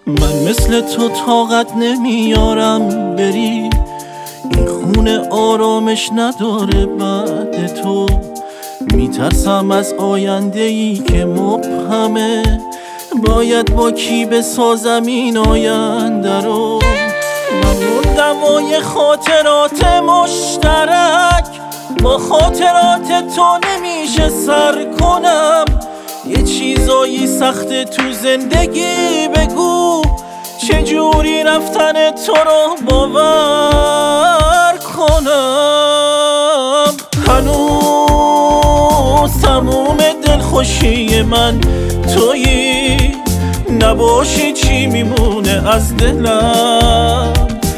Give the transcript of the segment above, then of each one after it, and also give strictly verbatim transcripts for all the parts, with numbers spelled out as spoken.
من مثل تو طاقت نمیارم بری، این خونه آرامش نداره بعد تو. میترسم از آینده‌ای که مبهمه، باید با کی بسازم این آینده رو. من موندم و یه خاطرات مشترک، با خاطرات تو نمیشه سر کنم. یه چیزایی سخته تو زندگی، بگو چجوری رفتن تو رو باور کنم. هنوز تموم دلخوشی من تویی، نباشی چی میمونه از دلم.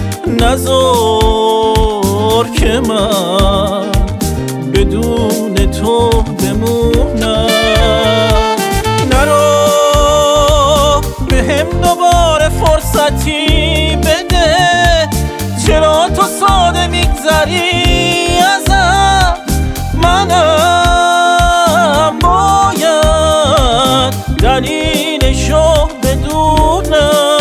نذار که من بدون تو بمونم. نرو بهم دوباره فرصتی بده، چرا تو ساده میگذری ازم؟ منم باید دلیلشو بدونم.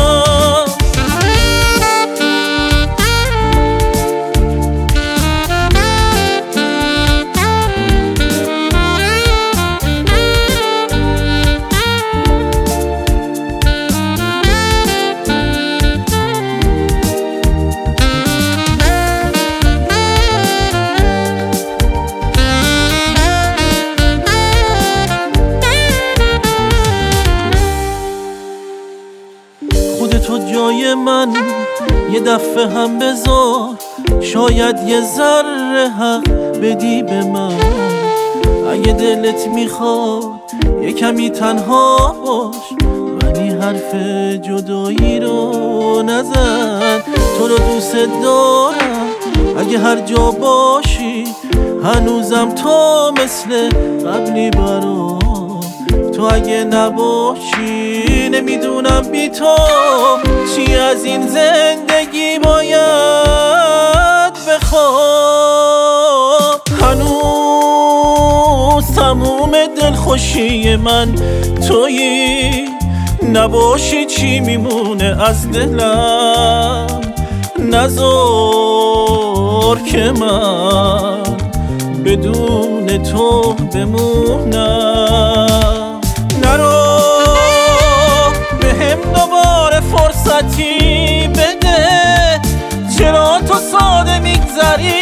تو جای من یه دفعه هم بذار، شاید یه ذره حق بدی به من. اگه دلت میخواد یه کمی تنها باش، ولی حرف جدایی رو نزن. تو رو دوست دارم اگه هر جا باشی، هنوزم تو مثل قبلی برام. تو اگه نباشی نمیدونم بی تو چی از این زندگی باید بخوام. هنوز تموم دلخوشی من تویی، نباشی چی میمونه از دلم. نذار که من بدون تو بمونم. نرو بهم دوباره فرصتی بده، چرا تو ساده میگذری